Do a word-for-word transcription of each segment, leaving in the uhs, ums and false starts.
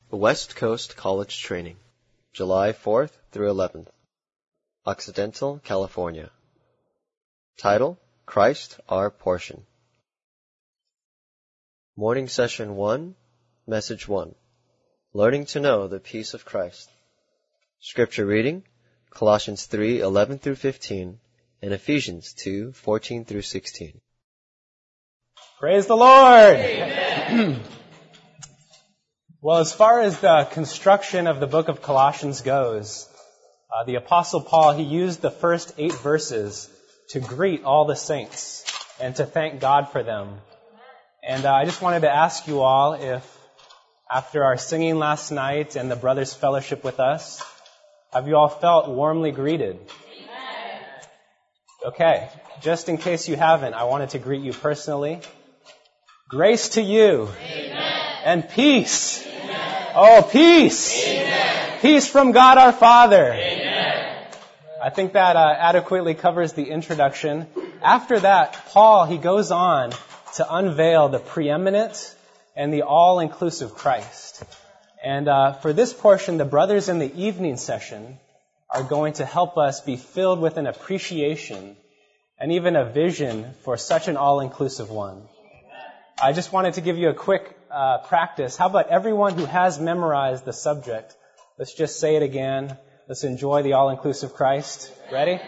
West Coast College Training, July fourth through eleventh, Occidental, California. Title, Christ Our Portion. Morning Session one, Message one, Learning to Know the Peace of Christ. Scripture reading, Colossians three eleven through fifteen, and Ephesians two fourteen through sixteen. Praise the Lord! Amen. Well, as far as the construction of the book of Colossians goes, uh, the Apostle Paul, he used the first eight verses to greet all the saints and to thank God for them. And uh, I just wanted to ask you all if, after our singing last night and the brothers' fellowship with us, have you all felt warmly greeted? Amen. Okay, just in case you haven't, I wanted to greet you personally. Grace to you. Amen. And peace. Amen. Oh, peace. Amen. Peace from God our Father. Amen. I think that uh, adequately covers the introduction. After that, Paul, he goes on to unveil the preeminent and the all-inclusive Christ. And uh, for this portion, the brothers in the evening session are going to help us be filled with an appreciation and even a vision for such an all-inclusive one. I just wanted to give you a quick uh, practice. How about everyone who has memorized the subject? Let's just say it again. Let's enjoy the all-inclusive Christ. Ready?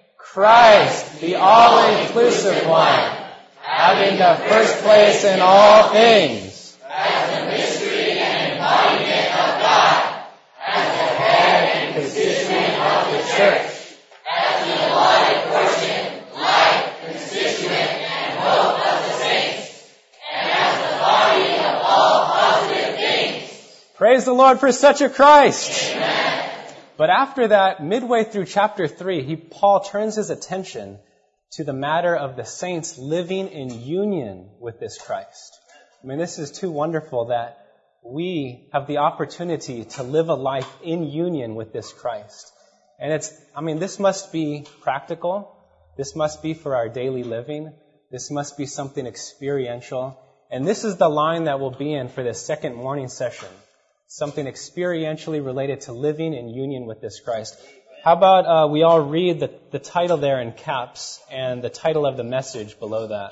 Christ, the all-inclusive one, having the first place in all things, as the mystery and embodiment of God, as the head and constituent of the church, as the allotted portion, life, constituent, and hope of the saints, and as the body of all positive things. Praise the Lord for such a Christ! Amen. But after that, midway through chapter three, he, Paul turns his attention to the matter of the saints living in union with this Christ. I mean, this is too wonderful that we have the opportunity to live a life in union with this Christ. And it's, I mean, this must be practical. This must be for our daily living. This must be something experiential. And this is the line that we'll be in for this second morning session. Something experientially related to living in union with this Christ. How about uh, we all read the, the title there in caps and the title of the message below that.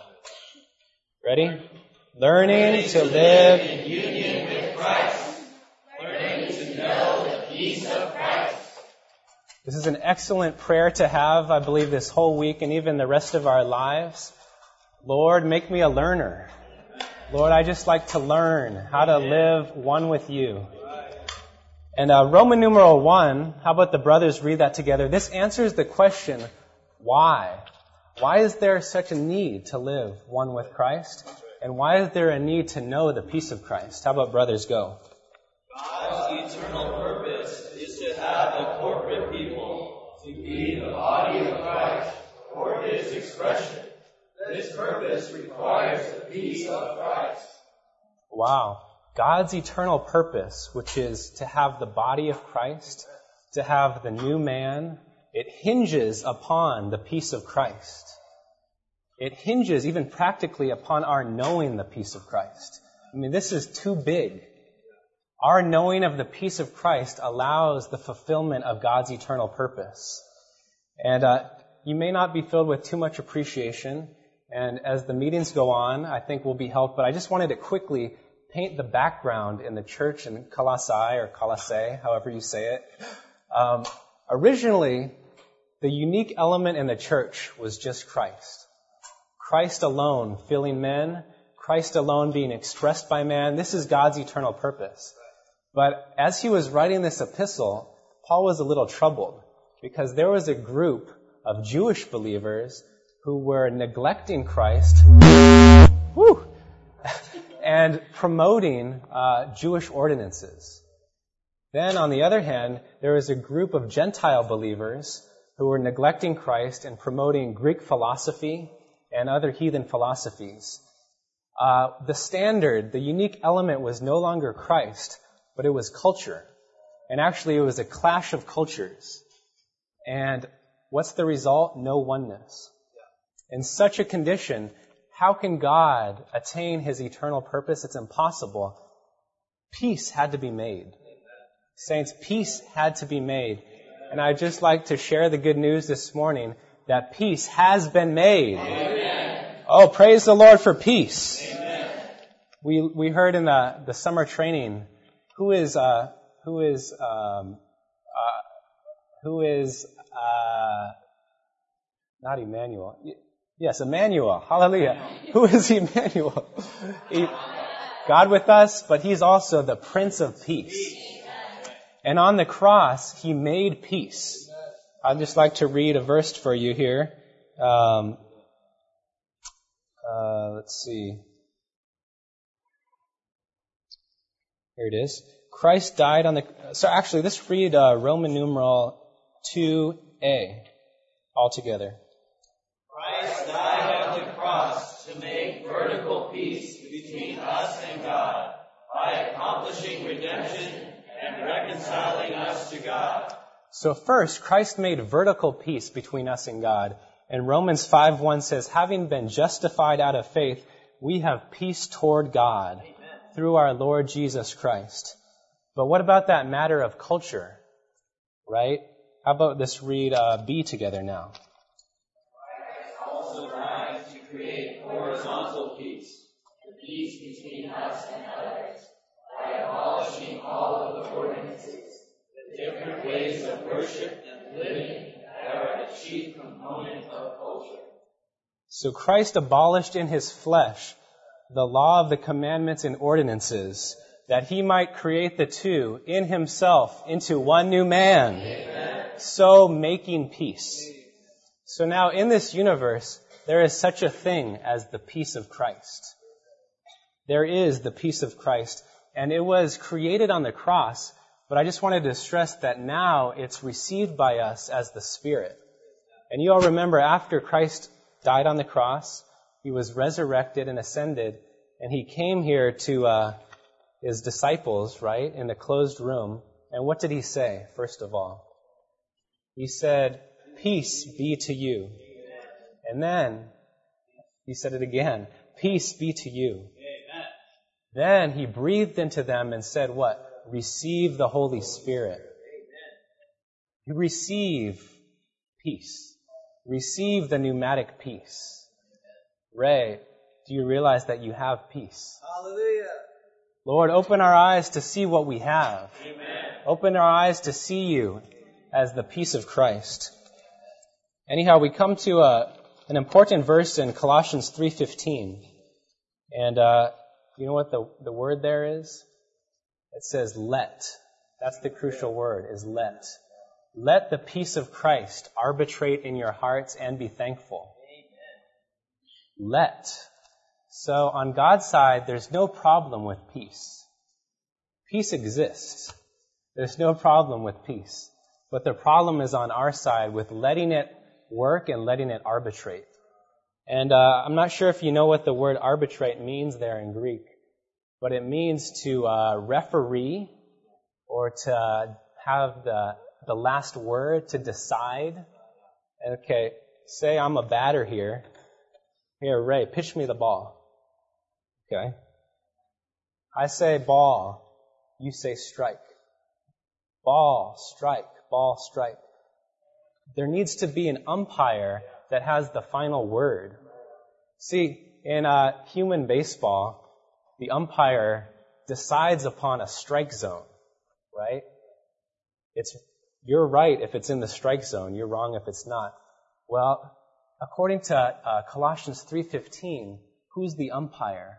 Ready? Learning, Learning to live in union with Christ. Learning to know the peace of Christ. This is an excellent prayer to have, I believe, this whole week and even the rest of our lives. Lord, make me a learner. Lord, I just like to learn how to live one with you. And uh, Roman numeral one, how about the brothers read that together? This answers the question, why? Why is there such a need to live one with Christ? And why is there a need to know the peace of Christ? How about brothers go? God's eternal purpose is to have a corporate people, to be the body of Christ for His expression. This purpose requires the peace of Christ. Wow. God's eternal purpose, which is to have the body of Christ, to have the new man, it hinges upon the peace of Christ. It hinges even practically upon our knowing the peace of Christ. I mean, this is too big. Our knowing of the peace of Christ allows the fulfillment of God's eternal purpose. And uh, you may not be filled with too much appreciation. And as the meetings go on, I think we'll be helped. But I just wanted to quickly paint the background in the church in Colossae, or Colossae, however you say it. Um, originally, the unique element in the church was just Christ. Christ alone filling men, Christ alone being expressed by man. This is God's eternal purpose. But as he was writing this epistle, Paul was a little troubled because there was a group of Jewish believers who were neglecting Christ whew, and promoting uh, Jewish ordinances. Then, on the other hand, there was a group of Gentile believers who were neglecting Christ and promoting Greek philosophy and other heathen philosophies. Uh, the standard, the unique element was no longer Christ, but it was culture. And actually, it was a clash of cultures. And what's the result? No oneness. In such a condition, how can God attain His eternal purpose? It's impossible. peace had to be made. Saints, peace had to be made. And I'd just like to share the good news this morning that peace has been made. Amen. Oh, praise the Lord for peace. Amen. We we heard in the, the summer training, who is uh who is um uh who is uh not Emmanuel. Yes, Emmanuel. Hallelujah. Who is Emmanuel? He, God with us, but He's also the Prince of Peace. And on the cross, He made peace. I'd just like to read a verse for you here. Um, uh, let's see. Here it is. Christ died on the... So actually, let's read uh, Roman numeral two A altogether. Christ died on the cross to make vertical peace between us and God by accomplishing redemption and reconciling us to God. So first, Christ made vertical peace between us and God. And Romans five one says, having been justified out of faith, we have peace toward God Amen. Through our Lord Jesus Christ. But what about that matter of culture? Right? How about let's read uh, B together now. Christ also died to create horizontal peace, the peace between us and others, by abolishing all of the ordinances, the different ways of worship and living that are the chief component of culture. So Christ abolished in His flesh the law of the commandments and ordinances, that He might create the two in Himself into one new man, Amen. So making peace. So now in this universe, there is such a thing as the peace of Christ. There is the peace of Christ, and it was created on the cross, but I just wanted to stress that now it's received by us as the Spirit. And you all remember after Christ died on the cross, He was resurrected and ascended, and He came here to uh, His disciples, right, in the closed room. And what did He say, first of all? He said, peace be to you. And then He said it again, peace be to you. Then He breathed into them and said what? Receive the Holy Spirit. You receive peace. Receive the pneumatic peace. Ray, do you realize that you have peace? Hallelujah. Lord, open our eyes to see what we have. Amen. Open our eyes to see You as the peace of Christ. Anyhow, we come to a, an important verse in Colossians three fifteen. And uh, you know what the, the word there is? It says let. That's the crucial word, is let. Let the peace of Christ arbitrate in your hearts and be thankful. Amen. Let. So on God's side, there's no problem with peace. Peace exists. There's no problem with peace. But the problem is on our side with letting it work and letting it arbitrate. And uh, I'm not sure if you know what the word arbitrate means there in Greek, but it means to uh, referee or to have the the last word, to decide. Okay, say I'm a batter here. Here, Ray, pitch me the ball. Okay. I say ball. You say strike. Ball, strike, ball, strike. There needs to be an umpire that has the final word. See, in uh, human baseball, the umpire decides upon a strike zone, right? It's you're right if it's in the strike zone. You're wrong if it's not. Well, according to uh, Colossians three fifteen, who's the umpire?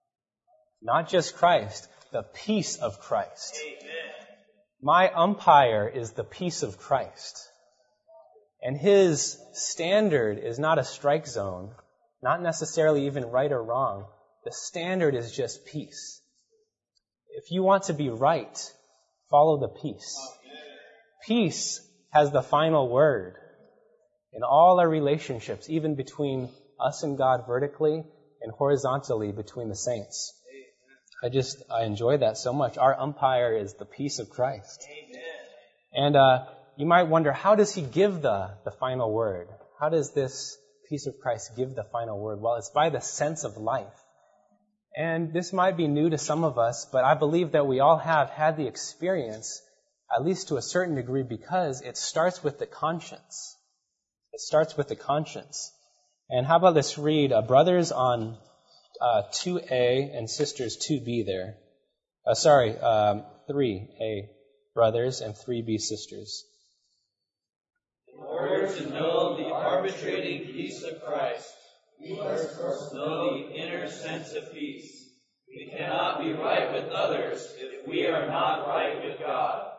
Not just Christ, the peace of Christ. Amen. My umpire is the peace of Christ. And His standard is not a strike zone, not necessarily even right or wrong. The standard is just peace. If you want to be right, follow the peace. Peace has the final word in all our relationships, even between us and God vertically and horizontally between the saints. I just, I enjoy that so much. Our umpire is the peace of Christ. Amen. And uh, you might wonder, how does He give the, the final word? How does this peace of Christ give the final word? Well, it's by the sense of life. And this might be new to some of us, but I believe that we all have had the experience, at least to a certain degree, because it starts with the conscience. It starts with the conscience. And how about let's read uh, brothers on uh, two A and sisters two B there. Uh, sorry, um, three A brothers and three B sisters. In order to know the arbitrating peace of Christ, we must first know the inner sense of peace. We cannot be right with others if we are not right with God.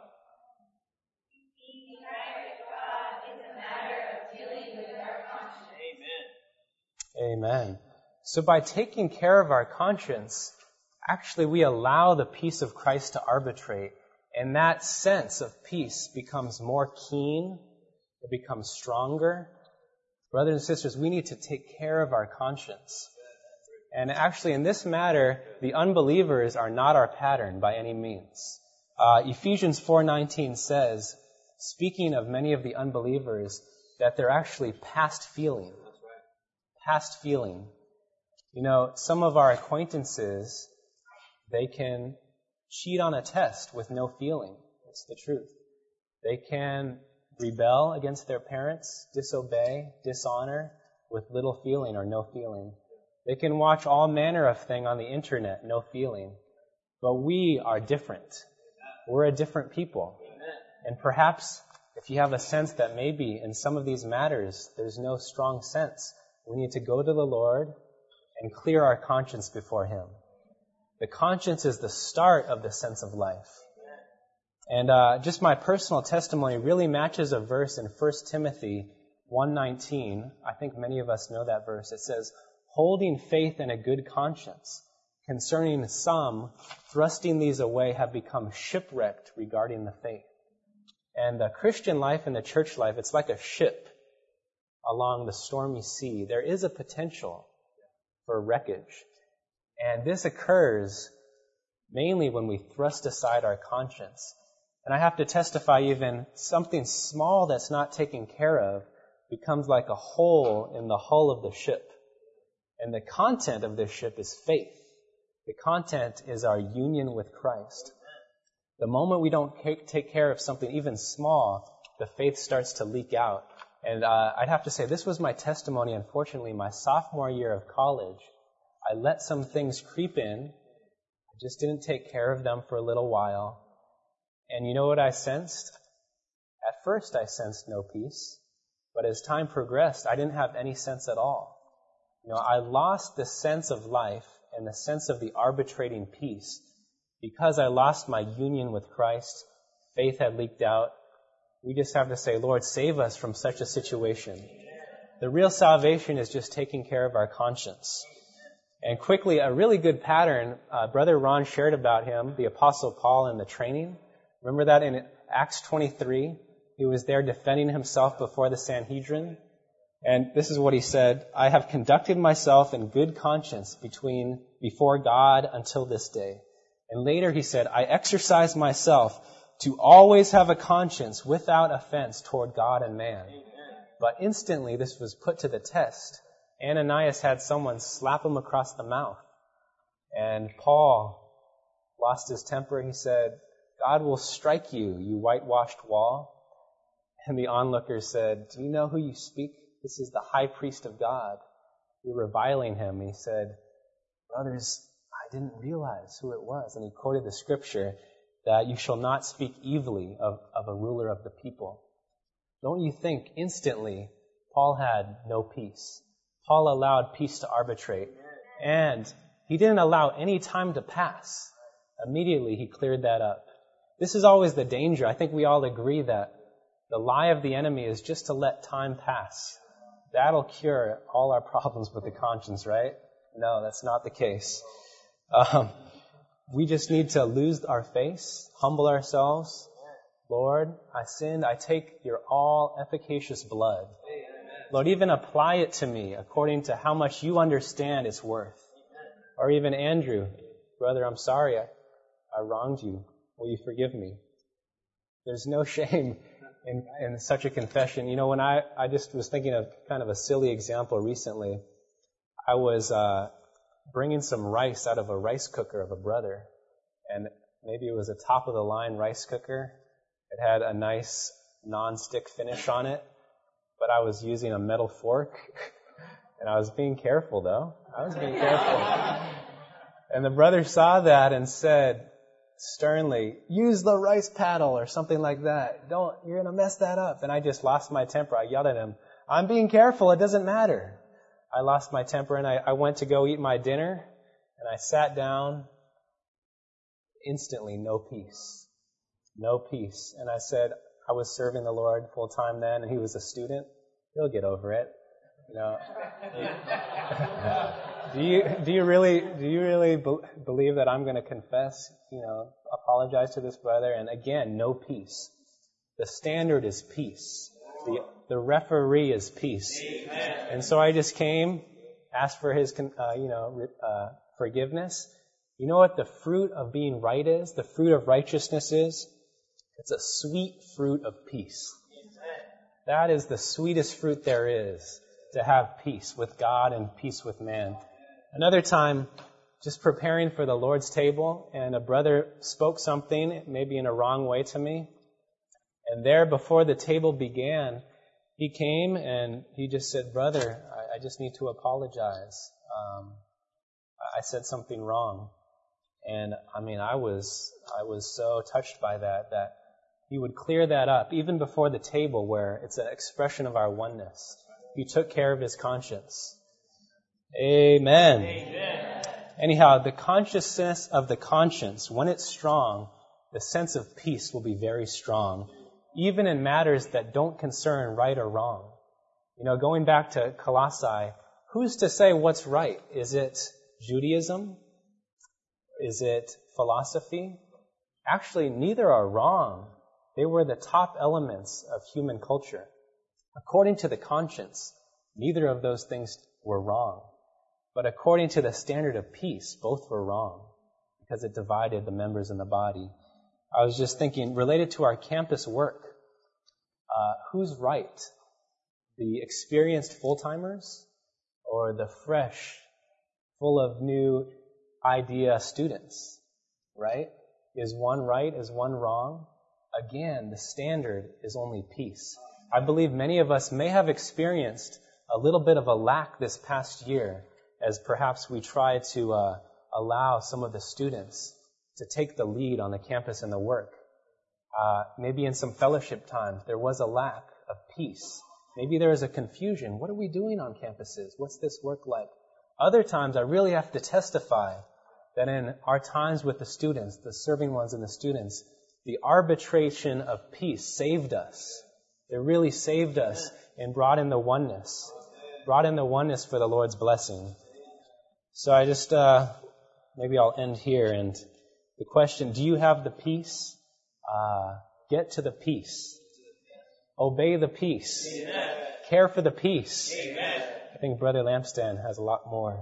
Being right with God is a matter of dealing with our conscience. Amen. Amen. So by taking care of our conscience, actually we allow the peace of Christ to arbitrate, and that sense of peace becomes more keen, it becomes stronger. Brothers and sisters, we need to take care of our conscience. And actually, in this matter, the unbelievers are not our pattern by any means. Uh, Ephesians four nineteen says, speaking of many of the unbelievers, that they're actually past feeling. Past feeling. You know, some of our acquaintances, they can cheat on a test with no feeling. That's the truth. They can rebel against their parents, disobey, dishonor, with little feeling or no feeling. They can watch all manner of thing on the internet, no feeling. But we are different. We're a different people. And perhaps if you have a sense that maybe in some of these matters there's no strong sense, we need to go to the Lord and clear our conscience before Him. The conscience is the start of the sense of life. And uh, just my personal testimony really matches a verse in First Timothy one nineteen. I think many of us know that verse. It says, holding faith and a good conscience, concerning some, thrusting these away, have become shipwrecked regarding the faith. And the Christian life and the church life, it's like a ship along the stormy sea. There is a potential for wreckage. And this occurs mainly when we thrust aside our conscience. And I have to testify, even something small that's not taken care of becomes like a hole in the hull of the ship. And the content of this ship is faith. The content is our union with Christ. The moment we don't take care of something even small, the faith starts to leak out. And uh, I'd have to say, this was my testimony, unfortunately, my sophomore year of college. I let some things creep in. I just didn't take care of them for a little while. And you know what I sensed? At first I sensed no peace. But as time progressed, I didn't have any sense at all. You know, I lost the sense of life and the sense of the arbitrating peace because I lost my union with Christ. Faith had leaked out. We just have to say, Lord, save us from such a situation. The real salvation is just taking care of our conscience. And quickly, a really good pattern, uh, Brother Ron shared about him, the Apostle Paul in the training. Remember that in Acts twenty-three? He was there defending himself before the Sanhedrin. And this is what he said, I have conducted myself in good conscience between before God until this day. And later he said, I exercise myself to always have a conscience without offense toward God and man. Amen. But instantly this was put to the test. Ananias had someone slap him across the mouth. And Paul lost his temper. He said, God will strike you, you whitewashed wall. And the onlookers said, do you know who you speak? This is the high priest of God. You're reviling him. And he said, brothers, I didn't realize who it was. And he quoted the scripture that you shall not speak evilly of, of a ruler of the people. Don't you think instantly Paul had no peace? Paul allowed peace to arbitrate. And he didn't allow any time to pass. Immediately he cleared that up. This is always the danger. I think we all agree that the lie of the enemy is just to let time pass. That'll cure all our problems with the conscience, right? No, that's not the case. Um, we just need to lose our face, humble ourselves. Lord, I sinned. I take your all efficacious blood. Lord, even apply it to me according to how much you understand its worth. Or even Andrew, brother, I'm sorry I, I wronged you. Will you forgive me? There's no shame in, in such a confession. You know, when I, I just was thinking of kind of a silly example recently. I was uh, bringing some rice out of a rice cooker of a brother. And maybe it was a top-of-the-line rice cooker. It had a nice non-stick finish on it, but I was using a metal fork. And I was being careful, though. I was being careful. And the brother saw that and said sternly, use the rice paddle or something like that. Don't, you're going to mess that up. And I just lost my temper. I yelled at him, I'm being careful. It doesn't matter. I lost my temper and I, I went to go eat my dinner and I sat down. Instantly, no peace. No peace. And I said, I was serving the Lord full time then and he was a student. He'll get over it. You know, do you do you really do you really be, believe that I'm going to confess? You know, apologize to this brother, and again, no peace. The standard is peace. The the referee is peace. Amen. And so I just came, asked for his uh, you know uh, forgiveness. You know what the fruit of being right is? The fruit of righteousness is? It's a sweet fruit of peace. That is the sweetest fruit there is. To have peace with God and peace with man. Another time, just preparing for the Lord's table, and a brother spoke something, maybe in a wrong way to me. And there, before the table began, he came and he just said, brother, I, I just need to apologize. Um, I said something wrong. And I mean, I was, I was so touched by that, that he would clear that up, even before the table, where it's an expression of our oneness. He took care of his conscience. Amen. Amen. Anyhow, the consciousness of the conscience, when it's strong, the sense of peace will be very strong, even in matters that don't concern right or wrong. You know, going back to Colossae, who's to say what's right? Is it Judaism? Is it philosophy? Actually, neither are wrong. They were the top elements of human culture. According to the conscience, neither of those things were wrong. But according to the standard of peace, both were wrong because it divided the members in the body. I was just thinking, related to our campus work, uh, who's right? The experienced full-timers or the fresh, full of new idea students, right? Is one right? Is one wrong? Again, the standard is only peace. I believe many of us may have experienced a little bit of a lack this past year as perhaps we try to uh, allow some of the students to take the lead on the campus and the work. Uh, maybe in some fellowship times there was a lack of peace. Maybe there was a confusion. What are we doing on campuses? What's this work like? Other times I really have to testify that in our times with the students, the serving ones and the students, the arbitration of peace saved us. It really saved us and brought in the oneness. Brought in the oneness for the Lord's blessing. So I just, uh, maybe I'll end here. And the question, do you have the peace? Uh, get to the peace. Obey the peace. Amen. Care for the peace. Amen. I think Brother Lampstand has a lot more.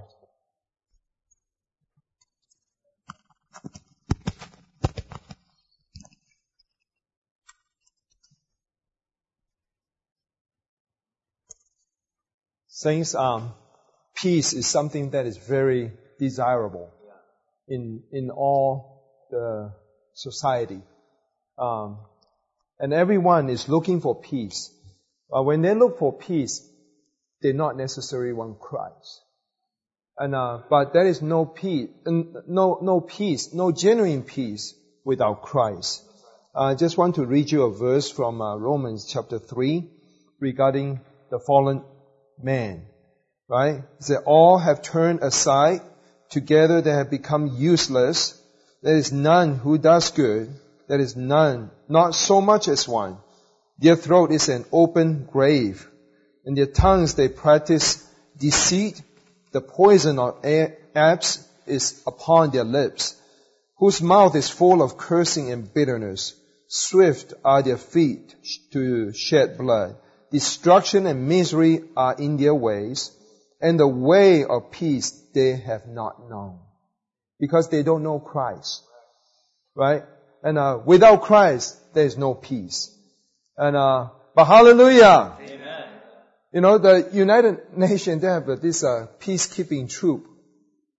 Saints, um, peace is something that is very desirable in in all the society, um, and everyone is looking for peace. But when they look for peace, they not necessarily want Christ. And uh, but there is no peace, no no peace, no genuine peace without Christ. I just want to read you a verse from uh, Romans chapter three regarding the fallen man, right? It said, all have turned aside, together they have become useless. There is none who does good. There is none, not so much as one. Their throat is an open grave. In their tongues they practice deceit. The poison of apes is upon their lips, whose mouth is full of cursing and bitterness. Swift are their feet to shed blood. Destruction and misery are in their ways, and the way of peace they have not known. Because they don't know Christ. Right? And uh, without Christ, there is no peace. And uh, but hallelujah! Amen. You know, the United Nations, they have uh, this uh, peacekeeping troop.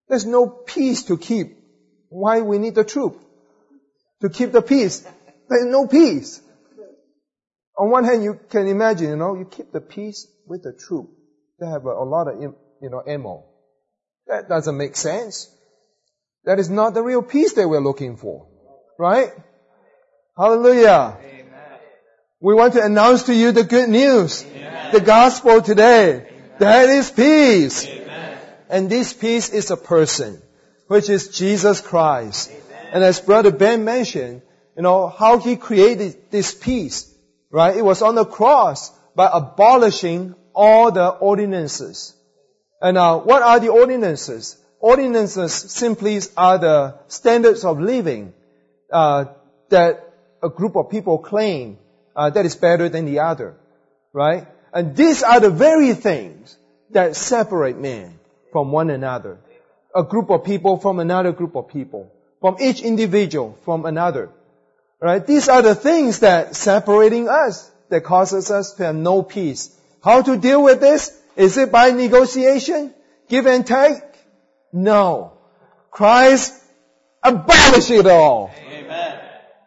There's no peace to keep. Why we need the troop? To keep the peace. There's no peace. On one hand, you can imagine, you know, you keep the peace with the troop. They have a, a lot of, you know, ammo. That doesn't make sense. That is not the real peace that we're looking for. Right? Hallelujah. Amen. We want to announce to you the good news. Amen. The gospel today. Amen. That is peace. Amen. And this peace is a person, which is Jesus Christ. Amen. And as Brother Ben mentioned, you know, how He created this peace. Right? It was on the cross by abolishing all the ordinances. And uh, what are the ordinances? Ordinances simply are the standards of living uh, that a group of people claim uh, that is better than the other. Right? And these are the very things that separate men from one another. A group of people from another group of people. From each individual from another. Right? These are the things that separating us, that causes us to have no peace. How to deal with this? Is it by negotiation? Give and take? No. Christ abolished it all. Amen.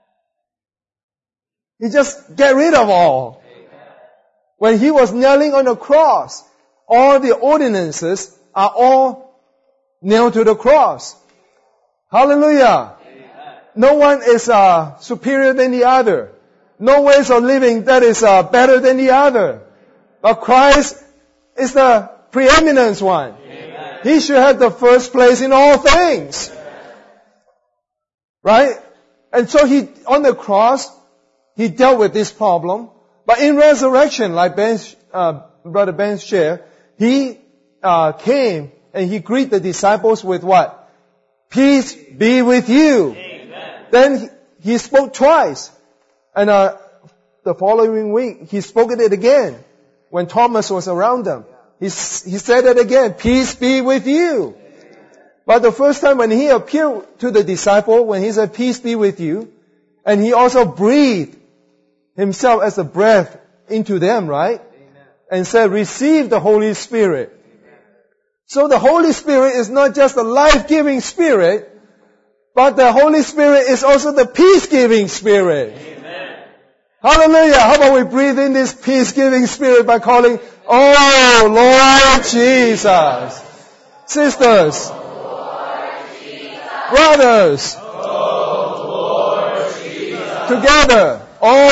He just get rid of all. Amen. When He was nailing on the cross, all the ordinances are all nailed to the cross. Hallelujah. Amen. No one is uh, superior than the other. No ways of living that is uh, better than the other. But Christ is the preeminent one. Amen. He should have the first place in all things. Amen. Right? And so He, on the cross, He dealt with this problem. But in resurrection, like Ben, uh, Brother Ben shared, He uh, came and He greeted the disciples with what? Peace be with you. Amen. Then He spoke twice. And uh, the following week, He spoke it again when Thomas was around them. He, he said it again, peace be with you. But the first time when He appeared to the disciple, when He said, peace be with you, and He also breathed Himself as a breath into them, right? Amen. And said, receive the Holy Spirit. Amen. So the Holy Spirit is not just a life-giving Spirit, but the Holy Spirit is also the peace-giving Spirit. Amen. Hallelujah! How about we breathe in this peace-giving Spirit by calling, oh Lord Jesus. Sisters. Lord Jesus. Brothers. Oh Lord Jesus. Together.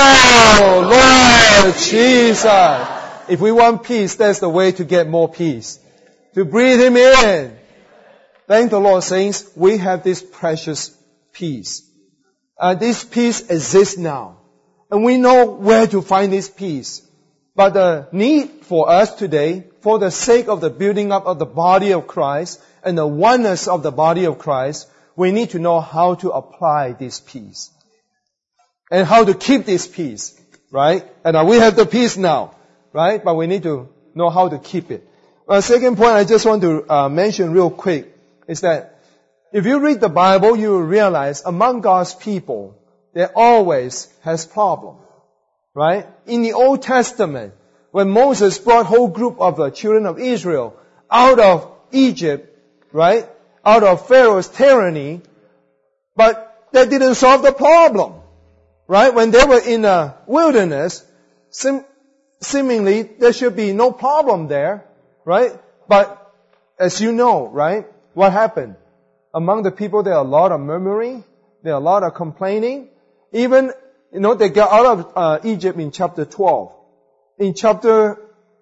Oh Lord Jesus. If we want peace, that's the way to get more peace. To breathe Him in. Thank the Lord, saints. We have this precious peace. Uh, this peace exists now. And we know where to find this peace. But the need for us today, for the sake of the building up of the body of Christ and the oneness of the body of Christ, we need to know how to apply this peace. And how to keep this peace. Right? And uh, we have the peace now. Right? But we need to know how to keep it. Uh, second point I just want to uh, mention real quick is that if you read the Bible, you will realize among God's people, there always has problem. Right? In the Old Testament, when Moses brought a whole group of the children of Israel out of Egypt, right? Out of Pharaoh's tyranny, but that didn't solve the problem. Right? When they were in the wilderness, sim- seemingly there should be no problem there. Right? But as you know, right? What happened? Among the people there are a lot of murmuring, there are a lot of complaining. Even, you know, they got out of uh, Egypt in chapter twelve. In chapter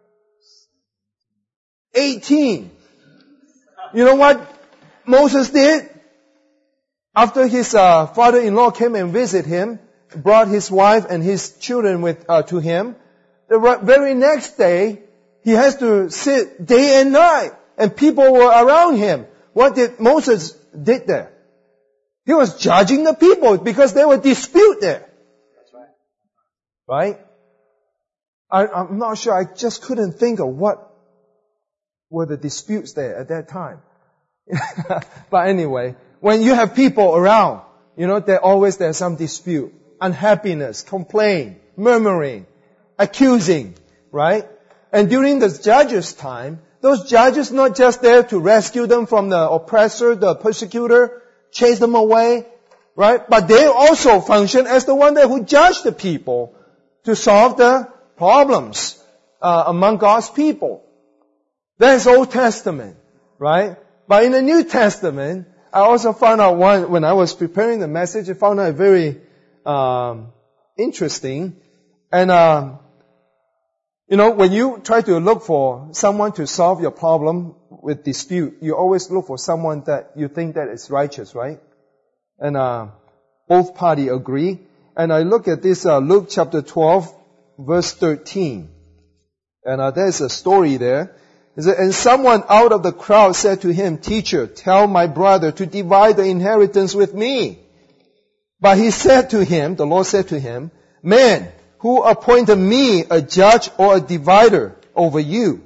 eighteen, you know what Moses did? After his uh, father-in-law came and visited him, brought his wife and his children with uh, to him, the very next day, he has to sit day and night, and people were around him. What did Moses did there? He was judging the people because they were dispute there. That's right. Right? I, I'm not sure. I just couldn't think of what were the disputes there at that time. But anyway, when you have people around, you know, there always there's some dispute, unhappiness, complaint, murmuring, accusing, right? And during the judges' time, Those judges not just there to rescue them from the oppressor, the persecutor, chase them away, right? But they also function as the one that who judge the people to solve the problems uh, among God's people. That's Old Testament, right? But in the New Testament, I also found out one, when I was preparing the message, I found out very um, interesting. And, um, you know, when you try to look for someone to solve your problem with dispute, you always look for someone that you think that is righteous, right? And uh, both parties agree. And I look at this uh, Luke chapter twelve, verse thirteen. And uh, there's a story there. It said, and someone out of the crowd said to him, Teacher, tell my brother to divide the inheritance with me. But he said to him, the Lord said to him, Man, who appointed me a judge or a divider over you?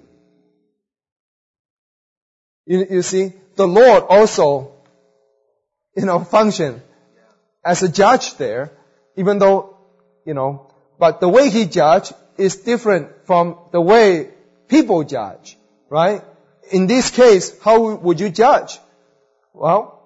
You, you see, the Lord also, you know, functioned as a judge there, even though, you know, but the way he judged is different from the way people judge, right? In this case, how would you judge? Well,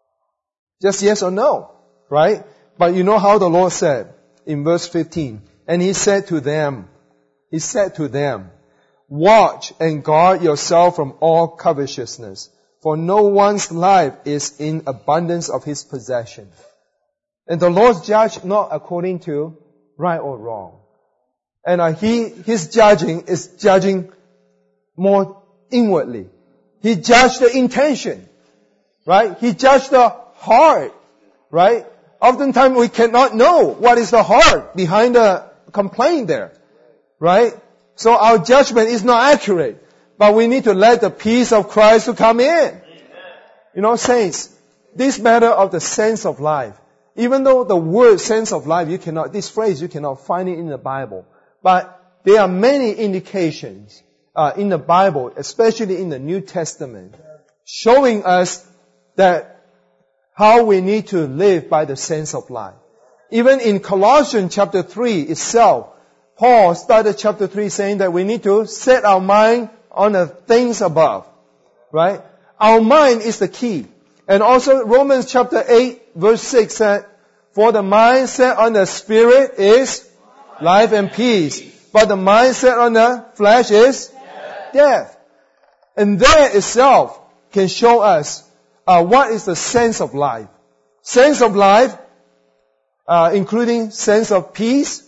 just yes or no, right? But you know how the Lord said in verse fifteen, and he said to them, he said to them, watch and guard yourself from all covetousness, for no one's life is in abundance of his possession. And the Lord judged not according to right or wrong. And uh, he, his judging is judging more inwardly. He judged the intention, right? He judged the heart, right? Oftentimes we cannot know what is the heart behind the complaint there, right? So our judgment is not accurate, but we need to let the peace of Christ to come in. You know, saints, this matter of the sense of life, even though the word sense of life, you cannot, this phrase, you cannot find it in the Bible, but there are many indications uh, in the Bible, especially in the New Testament, showing us that how we need to live by the sense of life. Even in Colossians chapter three itself, Paul started chapter three saying that we need to set our mind on the things above, right? Our mind is the key. And also Romans chapter eight verse six said, for the mind set on the spirit is life and peace, but the mind set on the flesh is death. And that itself can show us uh, what is the sense of life. Sense of life, uh, including sense of peace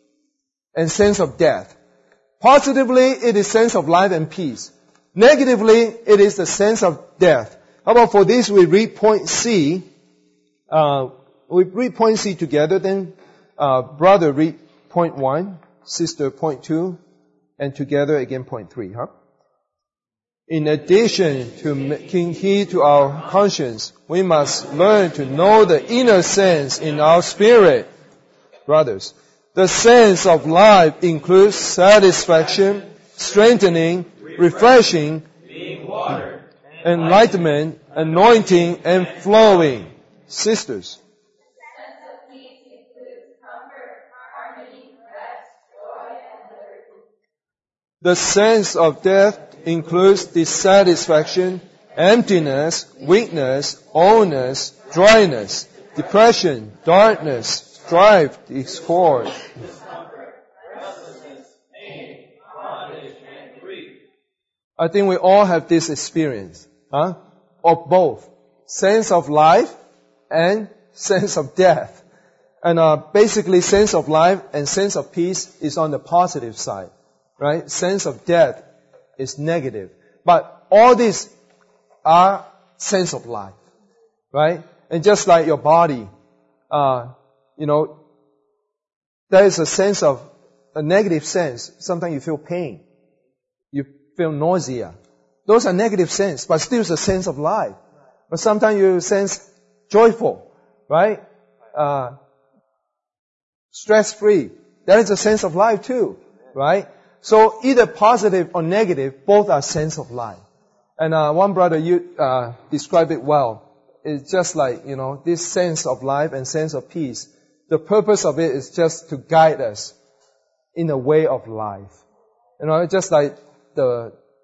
and sense of death. Positively, it is sense of life and peace. Negatively, it is the sense of death. How about for this, we read point C. Uh, we read point C together, then uh, brother read point one, sister point two, and together again point three, huh? In addition to making heed to our conscience, we must learn to know the inner sense in our spirit. Brothers, the sense of life includes satisfaction, strengthening, refreshing, enlightenment, anointing, and flowing. Sisters, the sense of death includes dissatisfaction, emptiness, weakness, illness, dryness, depression, darkness, strife, discord. I think we all have this experience, huh? Of both sense of life and sense of death. And uh, basically, sense of life and sense of peace is on the positive side, right? Sense of death is negative. But all these are sense of life, right? And just like your body, uh, you know, there is a sense of, a negative sense. Sometimes you feel pain. You feel nausea. Those are negative sense, but still it's a sense of life. But sometimes you sense joyful, right? Uh, stress-free. That is a sense of life too, right? So either positive or negative, both are sense of life. And uh, one brother you uh, described it well. It's just like, you know, this sense of life and sense of peace. The purpose of it is just to guide us in a way of life. You know, just like the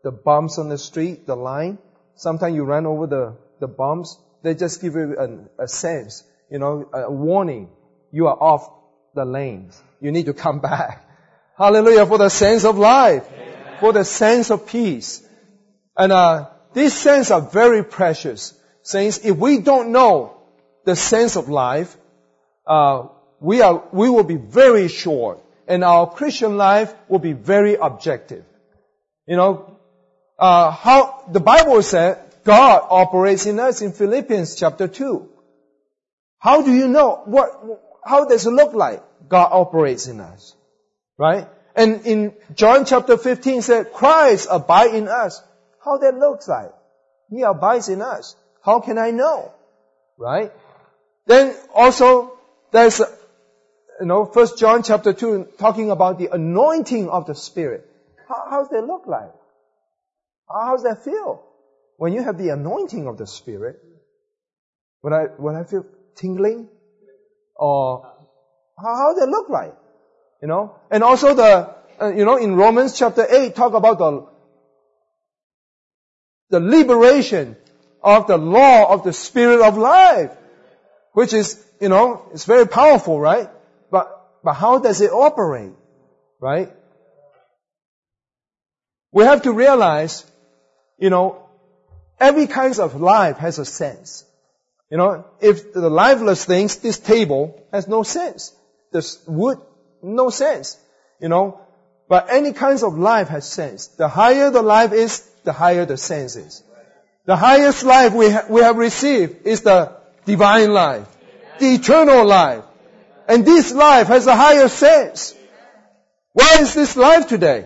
the bumps on the street, the line. Sometimes you run over the, the bumps. They just give you a, a sense, you know, a warning. You are off the lanes. You need to come back. Hallelujah, for the sense of life. Amen. For the sense of peace. And uh, these sense are very precious. Saints, if we don't know the sense of life, uh, we are, we will be very short. And our Christian life will be very objective. You know, uh, how, the Bible said God operates in us in Philippians chapter two. How do you know? What, how does it look like God operates in us? Right? And in John chapter fifteen said, Christ abide in us. How that looks like? He abides in us. How can I know? Right? Then also, there's, you know, First John chapter two talking about the anointing of the Spirit. How, how does that look like? How does that feel? When you have the anointing of the Spirit, would I, would I feel tingling? Or how, how does that look like? You know? And also the, uh, you know, in Romans chapter eight, talk about the, the liberation of the law of the Spirit of life, which is, you know, it's very powerful, right? But, but how does it operate? Right? We have to realize, you know, every kind of life has a sense. You know, if the lifeless things, this table has no sense. This wood, no sense. You know, but any kinds of life has sense. The higher the life is, the higher the sense is. The highest life we, ha- we have received is the divine life, the eternal life. And this life has a higher sense. Where is this life today?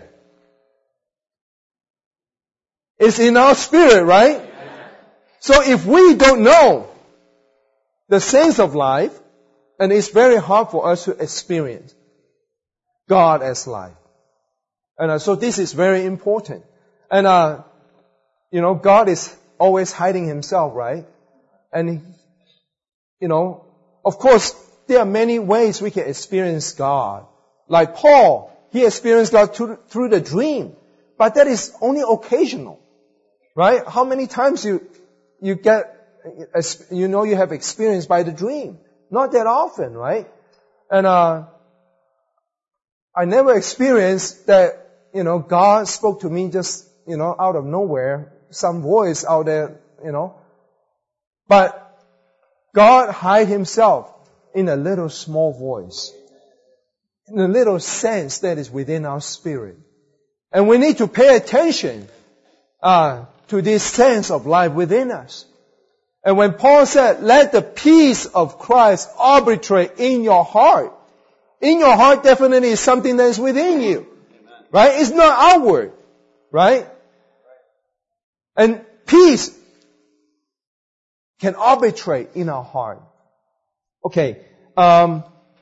It's in our spirit, right? So if we don't know the sense of life, and it's very hard for us to experience God as life. And uh, so this is very important. And, uh, you know, God is always hiding Himself, right? And, you know, of course, there are many ways we can experience God. Like Paul, he experienced God through, through the dream. But that is only occasional. Right? How many times you, you get, you know you have experienced by the dream? Not that often, right? And, uh, I never experienced that, you know, God spoke to me just, you know, out of nowhere, some voice out there, you know. But God hid Himself in a little small voice, in a little sense that is within our spirit. And we need to pay attention, uh, to this sense of life within us. And when Paul said, let the peace of Christ arbitrate in your heart, in your heart definitely is something that is within you. Right? It's not outward. Right? And peace can arbitrate in our heart. Okay. Um,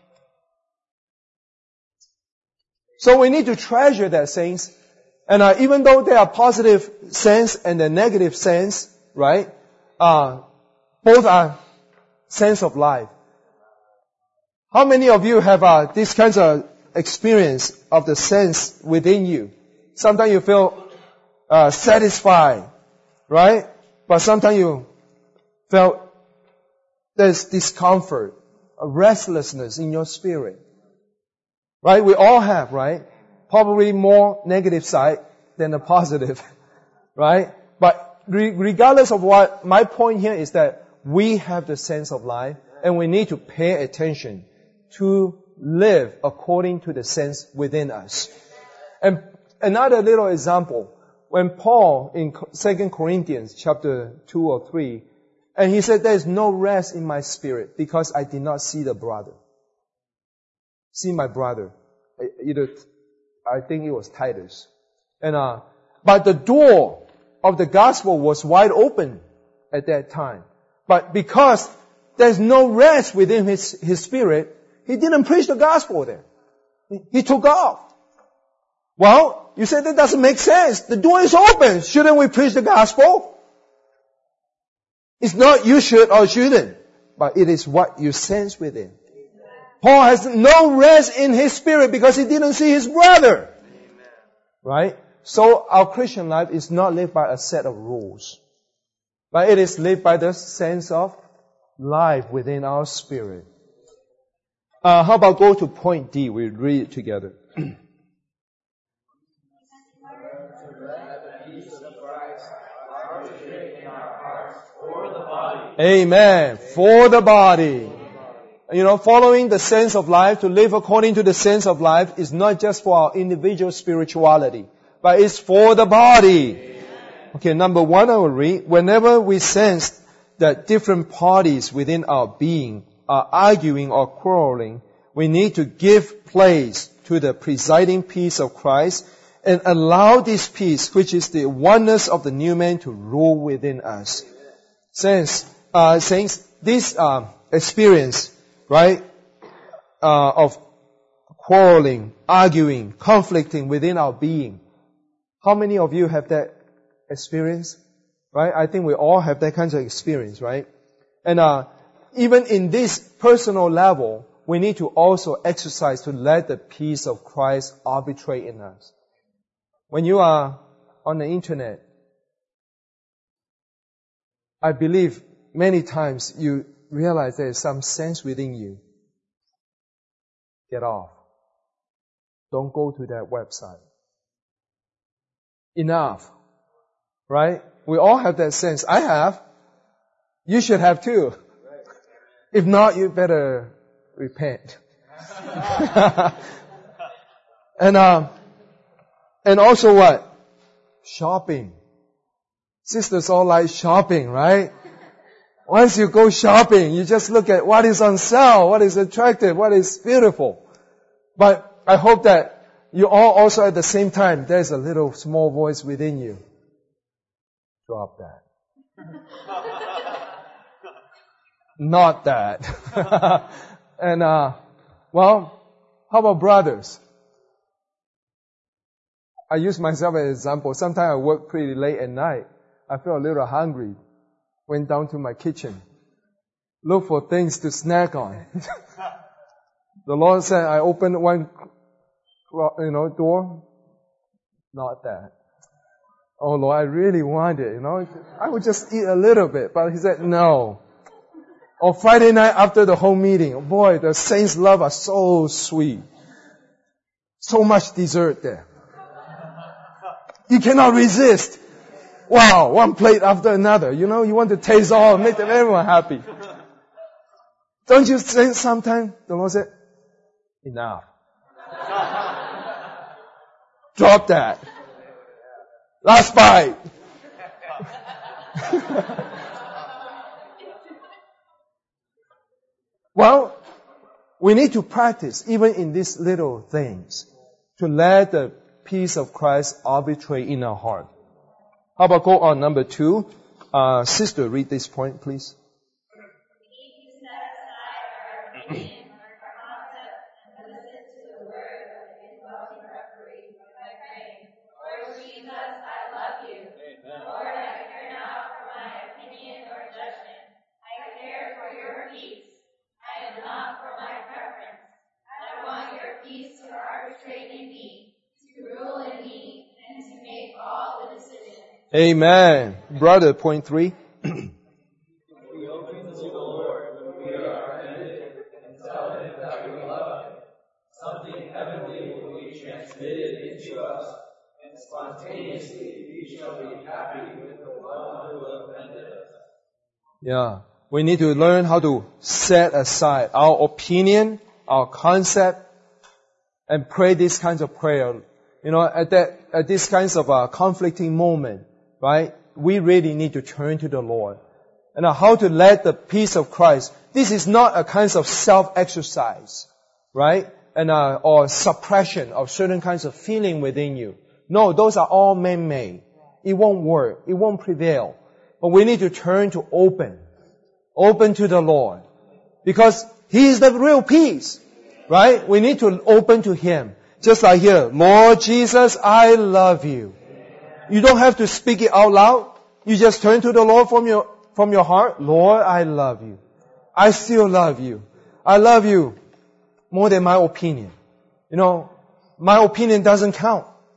so we need to treasure that, saints. And uh, even though there are positive sense and a negative sense, right? Uh, both are sense of life. How many of you have uh, this kinds of experience of the sense within you? Sometimes you feel uh, satisfied, right? But sometimes you felt there's discomfort, a restlessness in your spirit. Right? We all have, right? Probably more negative side than the positive. Right? But re- regardless of what, my point here is that we have the sense of life and we need to pay attention to live according to the sense within us. And another little example, when Paul in Second Corinthians chapter two or three, and he said, there is no rest in my spirit because I did not see the brother. See my brother. Either, I think it was Titus. And, uh, but the door of the gospel was wide open at that time. But because there's no rest within his, his spirit, he didn't preach the gospel there. He, he took off. Well, you said that doesn't make sense. The door is open. Shouldn't we preach the gospel? It's not you should or shouldn't, but it is what you sense within. Paul has no rest in his spirit because he didn't see his brother. Right? So our Christian life is not lived by a set of rules, but it is lived by the sense of life within our spirit. Uh, how about go to point D? We read it together. Amen. For the body. You know, following the sense of life, to live according to the sense of life is not just for our individual spirituality, but it's for the body. Okay, number one I will read. Whenever we sense that different parties within our being are arguing or quarreling, we need to give place to the presiding peace of Christ and allow this peace, which is the oneness of the new man, to rule within us. Since, uh, since this uh, experience, right, uh, of quarreling, arguing, conflicting within our being, how many of you have that experience? Right? I think we all have that kind of experience, right? And uh, even in this personal level, we need to also exercise to let the peace of Christ arbitrate in us. When you are on the internet, I believe many times you realize there is some sense within you. Get off. Don't go to that website. Enough. Right? We all have that sense. I have. You should have too. If not, you better repent. and um, and also what? Shopping. Sisters all like shopping, right? Once you go shopping, you just look at what is on sale, what is attractive, what is beautiful. But I hope that you all also at the same time, there's a little small voice within you. Drop that. Not that. and, uh, well, how about brothers? I use myself as an example. Sometimes I work pretty late at night. I feel a little hungry. Went down to my kitchen. Look for things to snack on. The Lord said, I opened one, you know, door. Not that. Oh Lord, I really want it, you know. I would just eat a little bit. But He said, no. Or Friday night after the whole meeting. Oh boy, the saints' love are so sweet. So much dessert there. You cannot resist. Wow, one plate after another. You know, you want to taste all, make everyone happy. Don't you think sometimes the Lord said, enough. Drop that. Last bite. Well, we need to practice, even in these little things, to let the peace of Christ arbitrate in our heart. How about go on number two? Uh, sister, read this point, please. We need to set aside our opinion, our concept, and listen to the word of the indwelling referee by praying, Lord Jesus, I love you. Lord, I care not for my opinion or judgment. I care for your peace. I am not for my preference. I want your peace to arbitrate in me, to rule in me, and to make all the decisions. Amen. Brother, point three. We open to the Lord, we are offended, and tell Him that we love Him. Something heavenly will be transmitted into us, and spontaneously we shall be happy with the one who offended us. Yeah. We need to learn how to set aside our opinion, our concept, and pray these kinds of prayer. You know, at that, at these kinds of uh, conflicting moment, right? We really need to turn to the Lord. And uh, how to let the peace of Christ. This is not a kind of self-exercise, right? And uh, or suppression of certain kinds of feeling within you. No, those are all man-made. It won't work. It won't prevail. But we need to turn to open. Open to the Lord. Because He is the real peace. Right? We need to open to Him. Just like here, Lord Jesus, I love you. You don't have to speak it out loud. You just turn to the Lord from your, from your heart. Lord, I love you. I still love you. I love you more than my opinion. You know, my opinion doesn't count.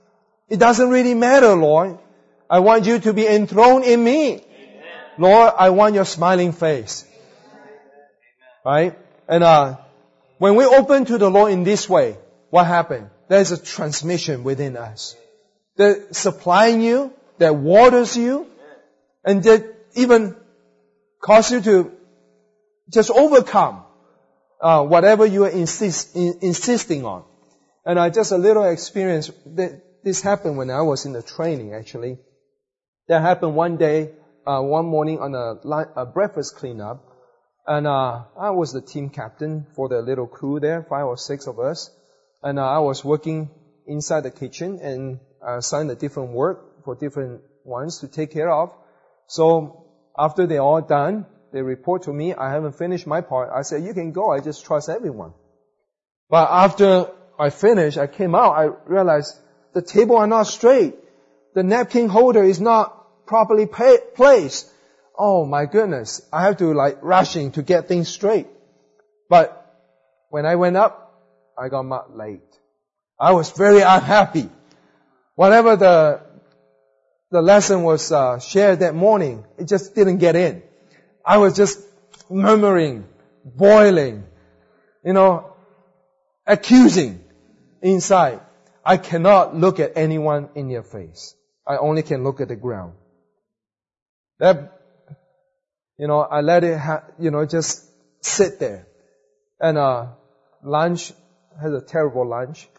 It doesn't really matter, Lord. I want you to be enthroned in me. Amen. Lord, I want your smiling face. Right? And uh, when we open to the Lord in this way, what happened? There's a transmission within us. That supplying you, that waters you, and that even cause you to just overcome uh, whatever you are insist, in, insisting on. And I just a little experience that this happened when I was in the training, actually. That happened one day, uh, one morning on a, a breakfast cleanup. And uh, I was the team captain for the little crew there, five or six of us. And uh, I was working inside the kitchen and uh, assigned a different work for different ones to take care of. So after they're all done, they report to me, I haven't finished my part. I said, you can go, I just trust everyone. But after I finished, I came out, I realized the table are not straight. The napkin holder is not properly pay- placed. Oh my goodness, I have to like rushing to get things straight. But when I went up, I got much late. I was very unhappy. Whatever the the lesson was uh, shared that morning, it just didn't get in. I was just murmuring, boiling, you know, accusing inside. I cannot look at anyone in their face. I only can look at the ground. That, you know, I let it, ha- you know, just sit there. And uh lunch, had a terrible lunch.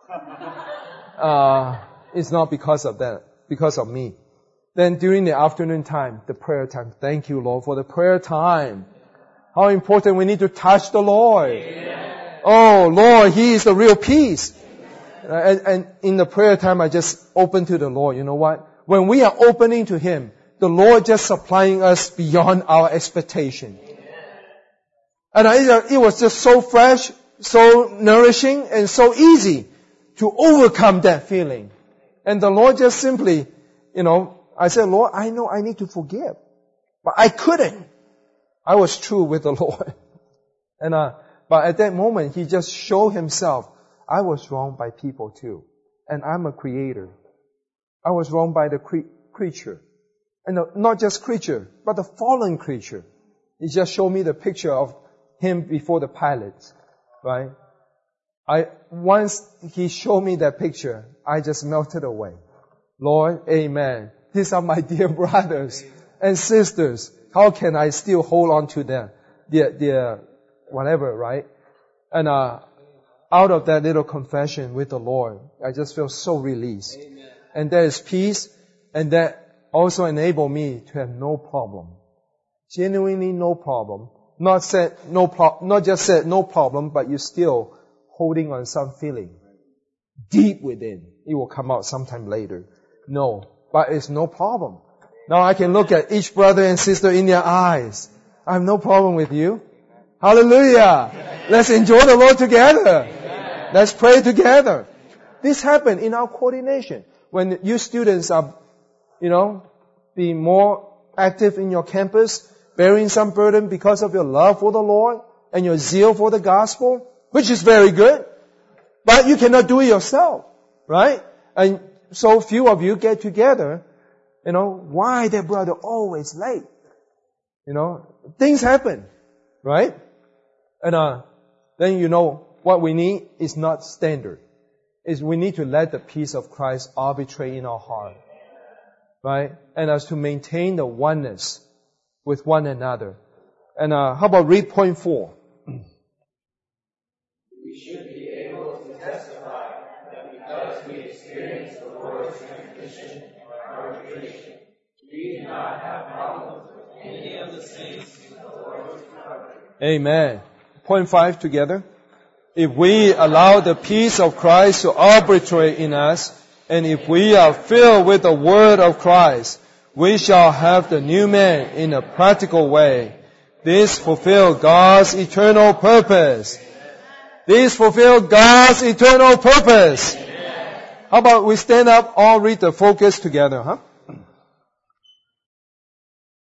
Uh, it's not because of that, because of me. Then during the afternoon time, the prayer time. Thank you, Lord, for the prayer time. How important we need to touch the Lord. Amen. Oh, Lord, He is the real peace. Uh, and, and in the prayer time, I just open to the Lord. You know what? When we are opening to Him, the Lord just supplying us beyond our expectation. And I, it was just so fresh, so nourishing, and so easy to overcome that feeling. And the Lord just simply, you know, I said, Lord, I know I need to forgive. But I couldn't. I was true with the Lord. And uh, but at that moment, He just showed Himself. I was wronged by people too. And I'm a creator. I was wronged by the cre- creature. And the, not just creature, but the fallen creature. He just showed me the picture of Him before the Pilate. Right? I, once He showed me that picture, I just melted away. Lord, amen. These are my dear brothers and sisters. How can I still hold on to them? Their, their, whatever, right? And, uh, out of that little confession with the Lord, I just feel so released. Amen. And there is peace, and that also enabled me to have no problem. Genuinely no problem. Not said no pro- not just said no problem, but you're still holding on some feeling. Deep within. It will come out sometime later. No. But it's no problem. Now I can look at each brother and sister in their eyes. I have no problem with you. Hallelujah. Let's enjoy the Lord together. Let's pray together. This happened in our coordination. When you students are, you know, being more active in your campus, bearing some burden because of your love for the Lord and your zeal for the gospel, which is very good. But you cannot do it yourself, right? And so few of you get together, you know, why that brother always late? You know, things happen, right? And uh, then you know what we need is not standard. Is we need to let the peace of Christ arbitrate in our heart, right? And as to maintain the oneness with one another. And uh, how about read point four? We should be able to testify that because we experience the Lord's transmission and arbitration, we do not have problems with any of the saints in the Lord's recovery. Amen. Point five together. If we allow the peace of Christ to arbitrate in us, and if we are filled with the word of Christ, we shall have the new man in a practical way. This fulfill God's eternal purpose. This fulfill God's eternal purpose. How about we stand up, all read the focus together, huh?